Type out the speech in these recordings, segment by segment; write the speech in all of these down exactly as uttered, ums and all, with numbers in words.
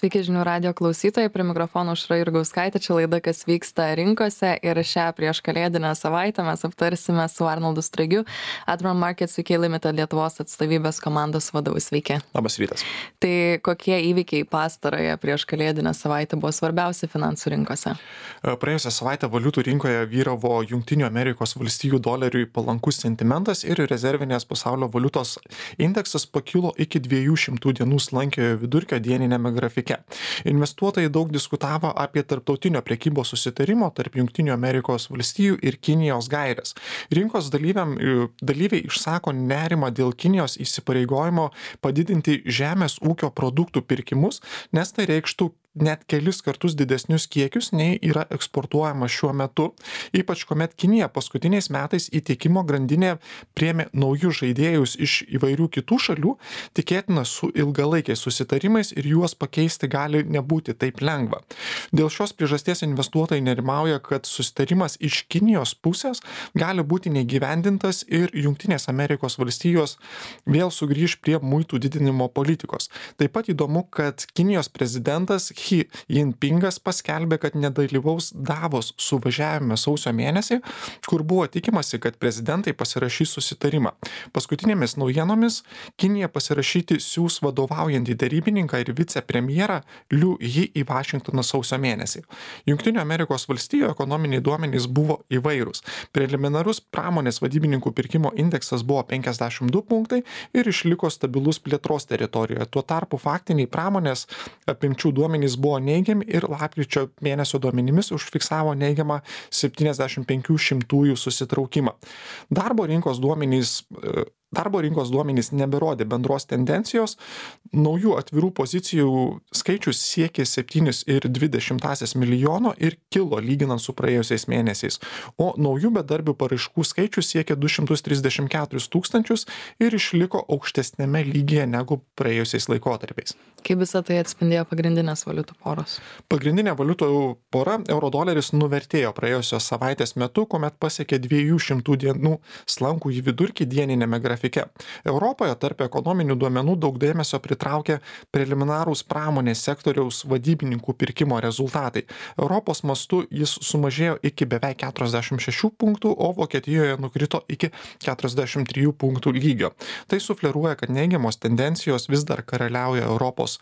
Sveiki žinių radio klausytojai, prie mikrofono Aušra Jurgauskaitė, čia laida Kas vyksta rinkose ir šią prieš kalėdinę savaitę mes aptarsime su Arnoldu Straigiu, Admiral Markets U K Limited Lietuvos atstovybės komandos vadovu. Sveiki. Labas rytas. Tai kokie įvykiai pastarąją prieš kalėdinę savaitę buvo svarbiausi finansų rinkose? Praėjusią savaitę valiutų rinkoje vyravo Jungtinių Amerikos valstijų doleriui palankus sentimentas ir rezervinės pasaulio valiutos indeksas pakilo iki dviejų šimtų dienų slankiojo vidurkio dieninėme grafike. Investuotojai daug diskutavo apie tarptautinio prekybos susitarimo tarp Jungtinių Amerikos valstijų ir Kinijos gaires. Rinkos dalyviam, dalyviai išsako nerimą dėl Kinijos įsipareigojimo padidinti žemės ūkio produktų pirkimus, nes tai reikštų net kelis kartus didesnius kiekius nei yra eksportuojama šiuo metu, ypač kuomet Kinija paskutiniais metais į tiekimo grandinę priėmė naujus žaidėjus iš įvairių kitų šalių, tikėtina su ilgalaikiais susitarimais ir juos pakeisti gali nebūti taip lengva. Dėl šios priežasties investuotojai nerimauja, kad susitarimas iš Kinijos pusės gali būti neįgyvendintas ir Jungtinės Amerikos valstijos vėl sugrįž prie muitų didinimo politikos. Taip pat įdomu, kad Kinijos prezidentas Xi Jinpingas paskelbė, kad nedalyvaus Davos suvažiavime sausio mėnesį, kur buvo tikimasi, kad prezidentai pasirašys susitarimą. Paskutinėmis naujienomis Kinija pasirašyti siūs vadovaujantį derybininką ir vicepremjerą Liu He į Vašingtoną sausio mėnesį. Jungtinių Amerikos valstijų ekonominiai duomenys buvo įvairūs. Preliminarus pramonės vadybininkų pirkimo indeksas buvo penkiasdešimt du punktai ir išliko stabilus plėtros teritorijoje. Tuo tarpu faktiniai pramonės apimčių duomenys buvo neigiami ir lapkričio mėnesio duomenimis užfiksavo neigiamą septyniasdešimt penkių šimtųjų susitraukimą. Darbo rinkos duomenys Darbo rinkos duomenys neberodė bendros tendencijos, naujų atvirų pozicijų skaičius siekė septynis ir dvi dešimtąsias milijono ir kilo lyginant su praėjusiais mėnesiais, o naujų bedarbių paraiškų skaičius siekė du šimtus trisdešimt keturis tūkstančius ir išliko aukštesnėme lygyje negu praėjusiais laikotarpiais. Kaip visą tai atspindėjo pagrindinės valiutų poros? Pagrindinė valiutų pora euro-doleris nuvertėjo praėjusios savaitės metu, kuomet pasiekė dviejų šimtų dienų slankų į vidurkį dieninėme grafike. Europoje tarp ekonominių duomenų daug dėmesio pritraukė preliminarūs pramonės sektoriaus vadybininkų pirkimo rezultatai. Europos mastu jis sumažėjo iki beveik keturiasdešimt šešių punktų, o Vokietijoje nukrito iki keturiasdešimt trijų punktų lygio. Tai sufleruoja, kad neigiamos tendencijos vis dar karaliauja Europos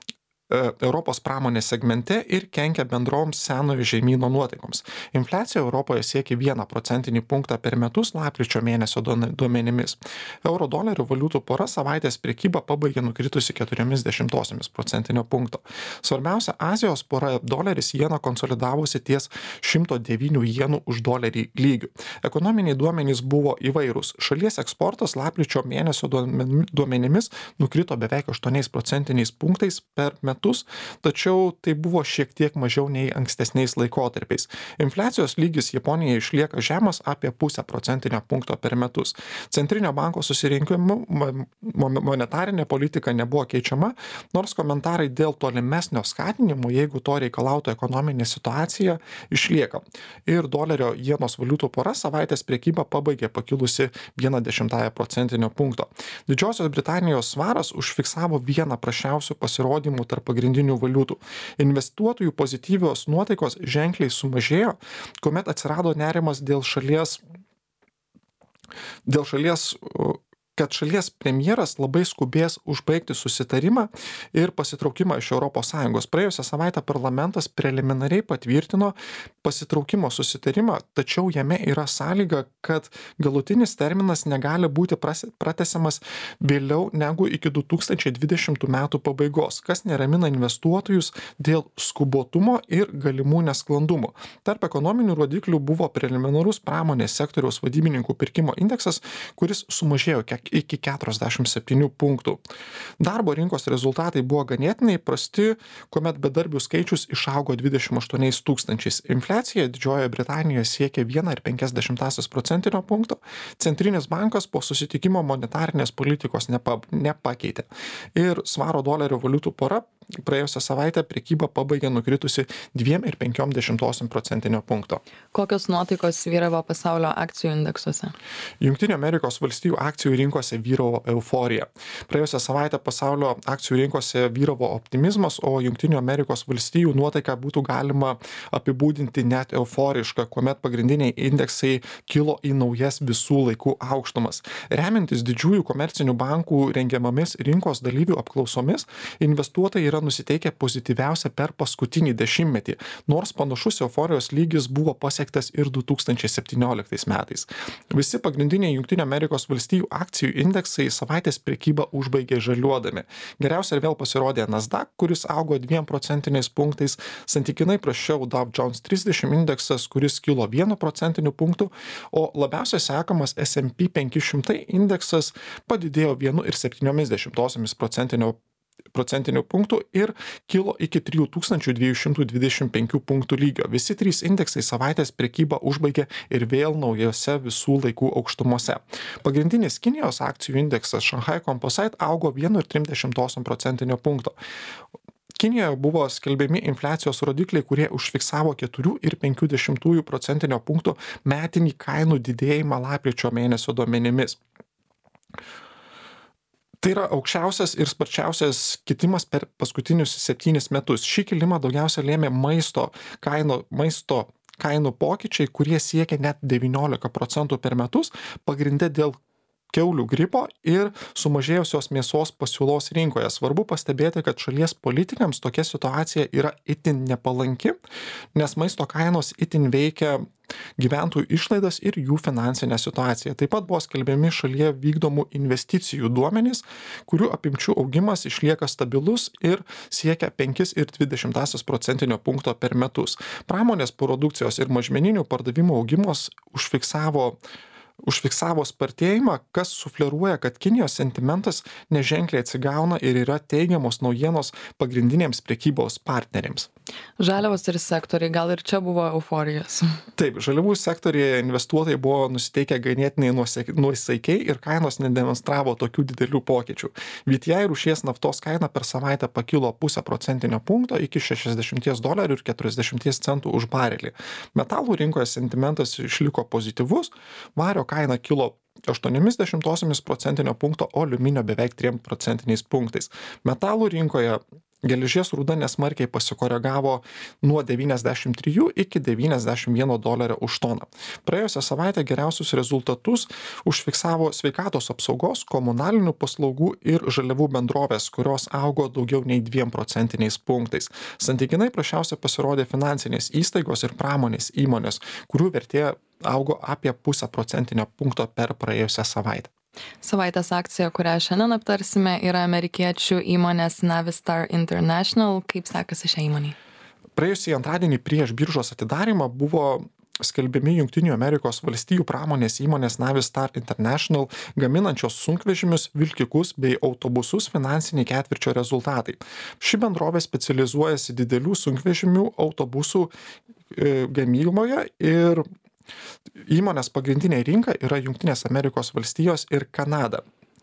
Europos pramonės segmente ir kenkia bendroms senojo žemyno nuotaikoms. Infliacija Europoje siekia vieną procentinį punktą per metus lapkričio mėnesio duomenimis. Euro-dolerio valiutų pora savaitės prekybą pabaigė nukritusi keturiomis dešimtosiomis procentinio punkto. Svarbiausia, Azijos pora doleris jena konsolidavosi ties šimto devynių jenų už dolerį lygių. Ekonominiai duomenys buvo įvairūs. Šalies eksportas lapkričio mėnesio duomenimis nukrito beveik aštuoniais procentiniais punktais per metus. Tačiau tai buvo šiek tiek mažiau nei ankstesniais laikotarpiais. Infliacijos lygis Japonijoje išlieka žemas apie pusę procentinio punkto per metus. Centrinio banko susirinkimų monetarinė politika nebuvo keičiama, nors komentarai dėl tolimesnio skatinimo, jeigu to reikalautų ekonominė situacija, išlieka. Ir dolerio jenos valiutų pora savaitės prekybą pabaigė pakilusi vieną dešimtąją procentinio punkto. Didžiosios Britanijos svaras užfiksavo vieną prasčiausių pasirodymų tarp pagrindinių valiutų. Investuotojų pozityvios nuotaikos ženkliai sumažėjo, kuomet atsirado nerimas dėl šalies, dėl šalies kad šalies premjeras labai skubės užbaigti susitarimą ir pasitraukimą iš Europos Sąjungos. Praėjusią savaitę parlamentas preliminariai patvirtino pasitraukimo susitarimą, tačiau jame yra sąlyga, kad galutinis terminas negali būti pratęsiamas vėliau negu iki du tūkstančiai dvidešimtų metų pabaigos, kas neramina investuotojus dėl skubotumo ir galimų nesklandumų. Tarp ekonominių rodiklių buvo preliminarus pramonės sektoriaus vadybininkų pirkimo indeksas, kuris sumažėjo kiek iki keturiasdešimt septynių punktų. Darbo rinkos rezultatai buvo ganėtinai prasti, kuomet bedarbių skaičius išaugo dvidešimt aštuoniais tūkstančiais. Infliacija Didžiojoje Britanijoje siekė vieną ir penkias dešimtąsias procentinio punkto. Centrinis bankas po susitikimo monetarinės politikos nepa, nepakeitė. Ir svaro dolerio valiutų pora praėjusią savaitę prekyba pabaigė nukritusi dviem ir penkiom dešimtosiom procentinio punkto. Kokios nuotaikos vyravo pasaulio akcijų indeksuose? Jungtinių Amerikos valstijų akcijų rinko rinkose vyravo euforija. Praėjusią savaitę pasaulio akcijų rinkose vyravo optimizmas, o Junktinių Amerikos valstijų nuotaiką būtų galima apibūdinti net euforišką, kuomet pagrindiniai indeksai kilo į naujas visų laikų aukštumas. Remiantis didžiųjų komercinių bankų rengiamomis rinkos dalyvių apklausomis, investuotojai yra nusiteikę pozityviausia per paskutinį dešimtmetį, nors panašus euforijos lygis buvo pasiektas ir du tūkstančiai septynioliktais metais. Visi pagrindiniai Junktinių Amerikos valstijų akcijų indeksai savaitės prekybą užbaigė žaliuodami. Geriausia ir vėl pasirodė Nasdaq, kuris augo dviem procentiniais punktais, santykinai prasčiau Dow Jones trisdešimt indeksas, kuris kilo vienu procentiniu punktu, o labiausiai sekamas S and P penki šimtai indeksas padidėjo vienu ir septyniomis dešimtosiomis procentinio procentinių punktų ir kilo iki trijų tūkstančių dviejų šimtų dvidešimt penkių punktų lygio. Visi trys indeksai savaitės prekybą užbaigė ir vėl naujose visų laikų aukštumose. Pagrindinis Kinijos akcijų indeksas Shanghai Composite augo vienu ir trim dešimtosiom procentinio punkto. Kinijoje buvo skelbiami infliacijos rodikliai, kurie užfiksavo keturių ir penkių dešimtųjų procentinio punkto metinį kainų didėjimą lapkričio mėnesio duomenimis. Tai yra aukščiausias ir sparčiausias kitimas per paskutinius septynis metus. Šį kilimą daugiausia lėmė maisto kainų, maisto kainų pokyčiai, kurie siekia net devyniolika procentų per metus, pagrinde dėl kiaulių gripo ir sumažėjusios mėsos pasiūlos rinkoje. Svarbu pastebėti, kad šalies politikams tokia situacija yra itin nepalanki, nes maisto kainos itin veikia gyventojų išlaidas ir jų finansinę situaciją. Taip pat buvo skelbiami šalyje vykdomų investicijų duomenys, kurių apimčių augimas išlieka stabilus ir siekia penki ir dvi dešimtąsias procentinio punkto per metus. Pramonės produkcijos ir mažmeninių pardavimų augimas užfiksavo užfiksavo spartėjimą, kas sufleruoja, kad Kinijos sentimentas neženkliai atsigauna ir yra teigiamos naujienos pagrindinėms prekybos partneriams. Žaliavos ir sektoriai, gal ir čia buvo euforijos? Taip, žaliavų sektorėje investuotojai buvo nusiteikę ganėtinai nuosaikiai ir kainos nedemonstravo tokių didelių pokyčių. V T I rūšies naftos kaina per savaitę pakilo pusę procentinio punkto iki šešiasdešimt dolerių ir keturiasdešimt centų už barelį. Metalų rinkoje sentimentas išliko pozityvus, vario kaina kilo aštuoniomis dešimtosiomis procentinio punkto, o aliuminio beveik trim procentiniais punktais. Metalų rinkoje geležies rūda nesmarkiai pasikoregavo nuo devyniasdešimt trijų iki devyniasdešimt vieno dolerio už toną. Praėjusią savaitę geriausius rezultatus užfiksavo sveikatos apsaugos, komunalinių paslaugų ir žaliavų bendrovės, kurios augo daugiau nei dviem procentiniais punktais. Santykinai prasčiausiai pasirodė finansinės įstaigos ir pramonės įmonės, kurių vertė augo apie pusę procentinio punkto per praėjusią savaitę. Savaitės akcija, kurią šiandien aptarsime, yra amerikiečių įmonės Navistar International. Kaip sekasi šią įmonį? Praėjusį antradienį prieš biržos atidarimą buvo skelbiami Junktinių Amerikos valstijų pramonės įmonės Navistar International gaminančios sunkvežimius, vilkikus bei autobusus finansiniai ketvirčio rezultatai. Ši bendrovė specializuojasi didelių sunkvežimių autobusų e, gamyboje ir įmonės pagrindinė rinka yra Jungtinės Amerikos valstijos ir Kanada.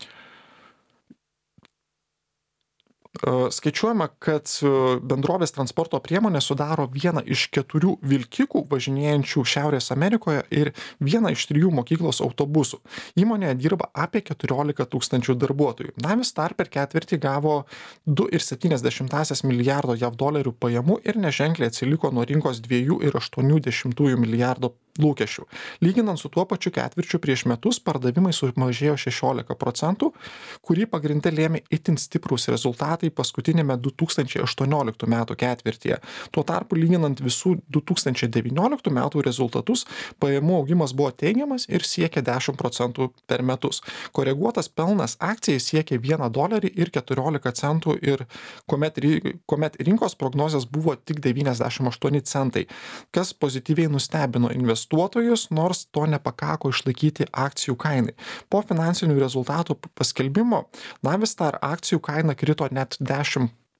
Skaičiuojama, kad bendrovės transporto priemonė sudaro vieną iš keturių vilkikų važinėjančių Šiaurės Amerikoje ir vieną iš trijų mokyklos autobusų. Įmonėje dirba apie keturiolika tūkstančių darbuotojų. Navistar per ketvirtį gavo du ir septynias dešimtąsias milijardo jav dolerių pajamų ir neženkliai atsiliko nuo rinkos dviejų ir aštuonių dešimtųjų milijardo lūkesčių. Lyginant su tuo pačiu ketvirčiu prieš metus, pardavimai sumažėjo šešiolika procentų, kurį pagrinde lėmė itin stiprūs rezultatai paskutinėme du tūkstančiai aštuonioliktų metų ketvirtyje. Tuo tarpu, lyginant visų du tūkstančiai devynioliktų metų rezultatus, pajamų augimas buvo teigiamas ir siekė dešimt procentų per metus. Koreguotas pelnas akcijai siekė vieną dolerį ir keturiolika centų ir kuomet, kuomet rinkos prognozės buvo tik devyniasdešimt aštuoni centai, kas pozityviai nustebino investuotojus, nors to nepakako išlaikyti akcijų kainai. Po finansinių rezultatų paskelbimo Navistar akcijų kaina krito net dešimt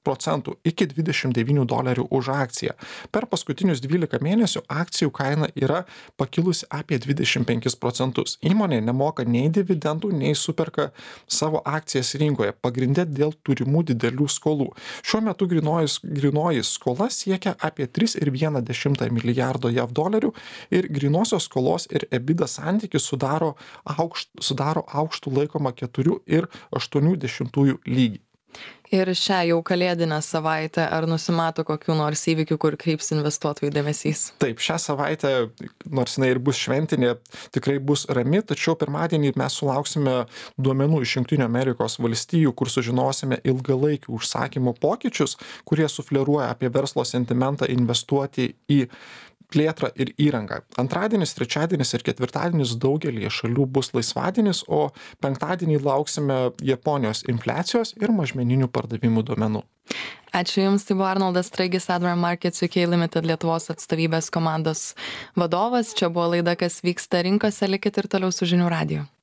procentų iki dvidešimt devynių dolerių už akciją. Per paskutinius dvylika mėnesių akcijų kaina yra pakilusi apie dvidešimt penkis procentus. Įmonė nemoka nei dividendų, nei superka savo akcijas rinkoje, pagrindė dėl turimų didelių skolų. Šiuo metu grynoji, grynoji skola siekia apie tris ir vieną dešimtą milijardo jav dolerių ir grynosios skolos ir EBITDA santykis sudaro, aukšt, sudaro aukštų laikomą keturių ir aštuonių dešimtųjų lygį. Ir šią jau kalėdinę savaitę ar nusimato kokių nors įvykių, kur kryps investuotojų dėmesys? Taip, šią savaitę, nors jinai ir bus šventinė, tikrai bus rami, tačiau pirmadienį mes sulauksime duomenų iš Jungtinių Amerikos valstijų, kur sužinosime ilgalaikių užsakymų pokyčius, kurie sufleruoja apie verslo sentimentą investuoti į plėtrą ir įrangą. Antradienis, trečiadienis ir ketvirtadienis daugelį šalių bus laisvadienis, o penktadienį lauksime Japonijos infliacijos ir mažmeninių pardavimų duomenų. Ačiū Jums, tai buvo Arnoldas Straigis, Admiral Markets U K Limited Lietuvos atstovybės komandos vadovas. Čia buvo laida, kas vyksta rinkose, likit ir toliau su žinių radiju.